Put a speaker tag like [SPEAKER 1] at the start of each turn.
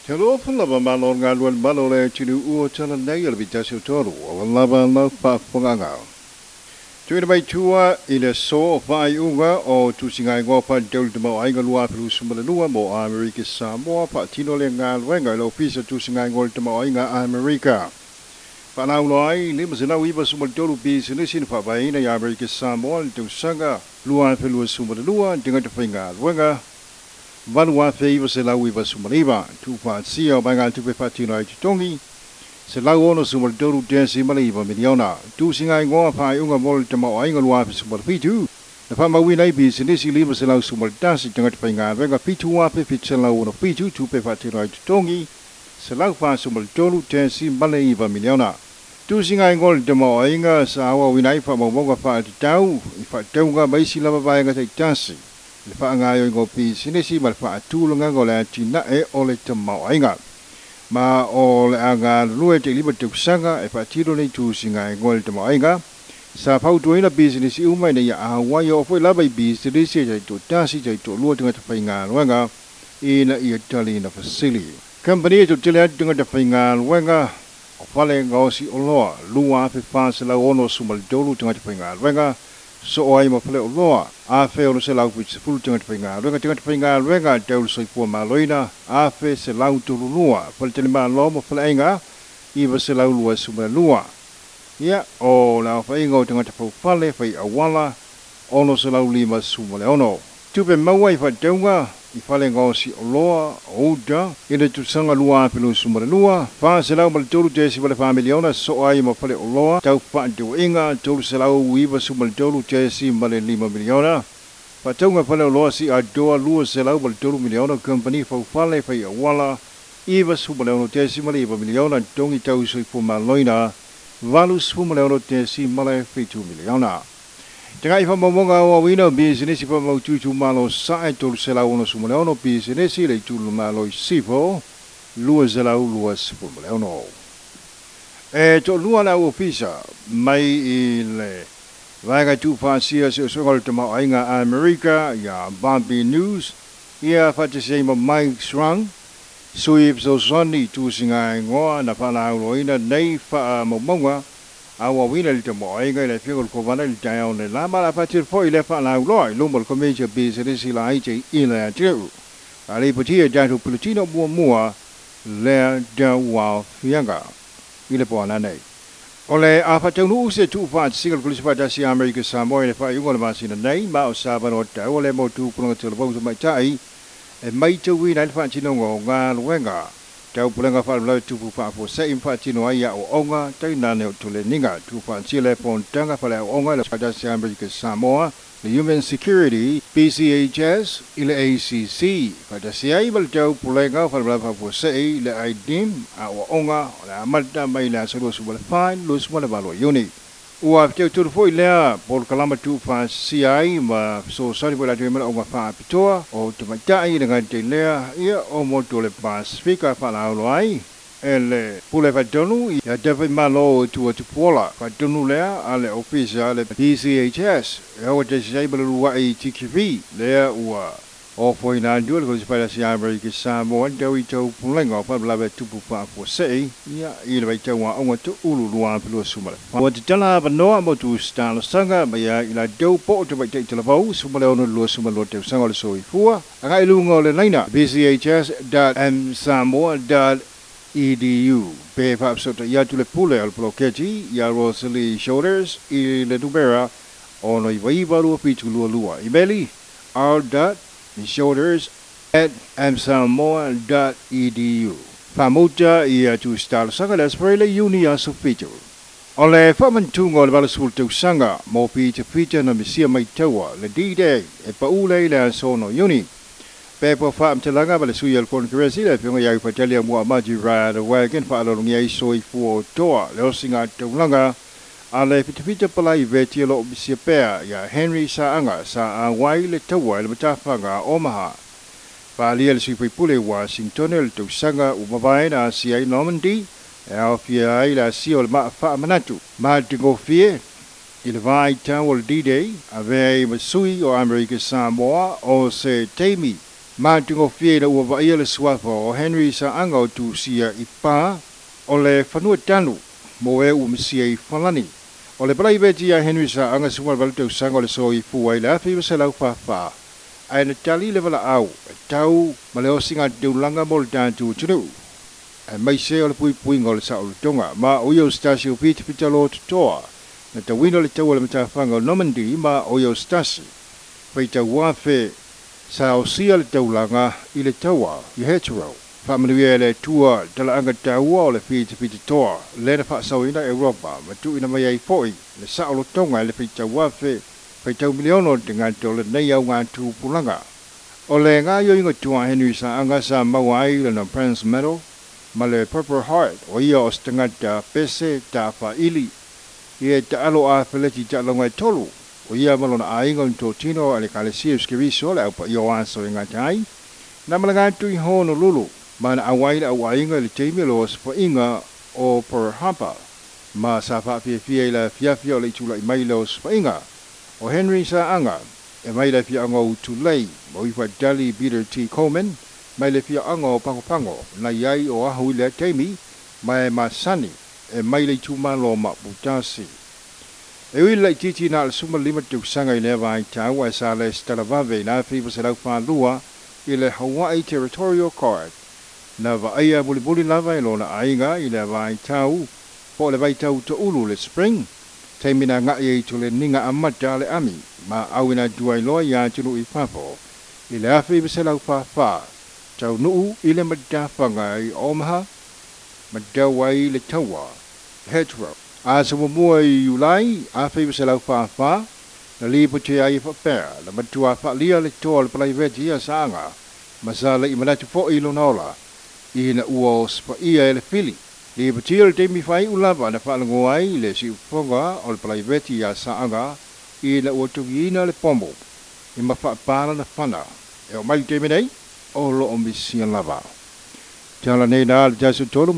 [SPEAKER 1] Hello, Lava Malon Galwan Balore Chidu Uotan Nail Vitasutoru, Lava Lava Ponganga. Joined by Chua in a so by Unga or Tusinga Gopa Deltamo Aigalua Plusumbalua, Mo America Samoa, Patino Lengal Wenga, Officer Tusinga Goltamo Inga America. Panaulai, Limsina Weaver Sumatolu Bees in the Sin Fabaina, America Samoa, to Sanga, Lua Pelua Sumalua, Dinga Finger, Wenga. Vanua favor se la wiva sumariva, tu fa sia banga tu pe patino tongi, se la ono sumaldoru desi maliva miliona, tu singa ngoa fa unga mol tama ainga lua sumar fitu, the fama win ibi sinisi liva se la sumar dasi tangat pinga, venga fitu wa pe fitela ono fitu tu pe patino tongi, se la fa sumaldoru desi maliva miliona. Tu singa ngol tama ainga sa awa winai fa monga fa tau, fa taunga baisi lava banga te dasi. Le fa ngayo ngo pi sinesi mal fa tulunga ngo la tina e ole tamau ainga ma ole anga lue te liba te sanga e fa tiro nei tu singa ngo tamau ainga sa fa tu ina business umai ne ya awa yo foi la bai business je to tasi je to lu tenga te fa nga nga ina Italy na facility company to tele tenga te fa nga nga fale ngo si olo luwa fe fa se la ono sumal dolu tenga te fa nga so ai mo fle loa a fe o se lau which full tinga pinga renga del so fu maloina a fe se lau tu lua fle te ma lo mo fle nga I va se lau lua su lua ya o la fe ngo tinga te fale fe awala ono se lau lima su le ono tu pe mawai fa tonga I fale ngo si loa oda ina tu sanga lua fe lu su lua fa se lau mal tolu te si fale familiona so ai mo fale loa tau fa do inga tolu se lau wiva su mal tolu te si male 5 miliona fa tonga fale loa si a doa lua se lau mal tolu miliona company fa fale fa wala iva su male te si male 5 miliona tongi tau so fu maloina valu su male te si male 2 miliona Tengah ifa momonga wa wina business ifa mau tutu malo sai tol sela ono sumaleono business le tulu malo sipo lua sela lua sipo maleono to lua na ofisa mai ile vaga tu fasia so gol tama ainga America ya Bambi News ia fate sei mo Mike Strong so if so soni tu singa ngoa na pala loina nei fa momonga awa wina le mo ainga le figo ko vana le tao le la mala fatir foi le fa la loi lombol commercial business la ai ila tru ali puti ja to plutino mo le da wa fianga ile po na nei ole a fa tonu se tu fa single police fa da si America Samoa le fa yugo le ma sin nei ma o sa ba no ta ole mo tu pro te bo so mai tai e mai tu wi na fa chino ngo nga wenga Tau pulenga fa la tu fa fo se in fa tino ai o onga tai na ne to le ninga tu fa chile pon tanga fa la onga la pada si America Samoa the Human Security PCHS ile ACC pada si ai bal tau pulenga fa la fo se le ai dim o onga la malta mai la so so bal fine lo so la balo uni Ua te tu foi lea por kalama tu fa si ai ma so sari bola tu mala onga fa pitoa o te matai dengan te lea ia o moto le Pacifica fa la ai ele pule fa tonu ia deve malo tu pola fa tonu lea ale ofisa le PCHS ia o te sai bala lua I TQV lea ua o foi na ndu ko para si America Samoa dewi tau pulenga fa bla be tu pa fo sei ia I le vai tau onga tu ulu lua pelo sumala o te tala ba no mo tu stalo sanga ba ia ila deu po te vai te telefou sumala ono lo sumala te sanga le soi fua anga ilu ngole laina bchs.msamoa.edu pe fa so te ia tu le pule al blokeji ia Rosalie Shoulders I le tubera ono I vai ba lu pitu lua ibeli r.shoulders@msamoa.edu Famuta ia tu stalo sanga le sprele unia sufito Ole famantungo le bala sultu sanga mo pita na misia mai tawa le D-Day e paule le sono uni Pepo fam telanga bala suyal konkurrensi le pingo ya patelia mo amaji ride wagon fa lo ngi soi fu toa le singa tulanga ale pita pala iveti lo misia pea ya Henry Saanga sa wai le tawa le matafanga Omaha Pali le sui pule Washington le tu sanga umabai na sia Normandy Alfia ila sio ma fa manatu ma tingo fie il vai tawol D-Day ave masui o America Samoa o se temi Martin of Fiel over Ayel Swafo, Henry Sa Ango to see Ipa, Ole Fanu Tanu, Moe Umsia Falani, Ole Bravetia Henry Sa Angasuma Valto Sango Soi Fuela, Fibusela Fafa, and a tally level out, Tau, Maleosing at Dulanga Moltan to Churu, and may say all Puingo Sao Tonga, Ma Oyo Stasio Pit Pitalo Toa, that the window Tower Metafango Normandy, Ma Oyo Stasi, Feta Wafe. Sao sial taulanga ile tawa I hetero familiele tua talaanga tawa le fiti toa le fa sao ina Europa matu ina mai foi le sao lo tonga le fita wafe fita miliono dengan tole nei au nga tu pulanga ole nga yo ingo tua Henry Sa anga sa mawai le no Prince Medal male Purple Heart o ia ostangata pese ta fa ili ye ta alo a feleti ta longa tolu o ia malona ainga to tino ale kale sius ke viso le pa yo anso ngatai na malanga tu hono lulu mana awai inga le temelos po inga o per hapa ma sa fa fie la fia le tula mailos po inga o Henry Sa anga e mai le fia ngo tu lei mo I fa Dali Peter T Coleman mai le fia ngo pango na yai o ahu le temi mai masani e mai le tu malo ma butasi e ui lai titi na suma lima tu sanga I leva I tau a sa le stalavave na fiwa se lau wha lua I le Hawaii Territorial Court na va aia buli lava I lona ainga I le vai tau po le vai tau to ulu le spring teimina nga I to le ninga amata le ami ma awina duai loa ya tunu I papo I le afiwa se lau wha tau nuu I le madawhanga I Omaha madawai le taua hetero a se mua I Ulai a fiwa se lau wha na lipo te ai whapea na matua whalia le toa le private ia saanga masala I manatu fo I lonola I na ua o spa ia le fili lipo te le temi whai ulava na whalango ai le si uponga o le private ia saanga I na ua tukiina le pombo I mawhapala na whana e o mai temi nei o lo o misia lava Tala nei na le jasu tolu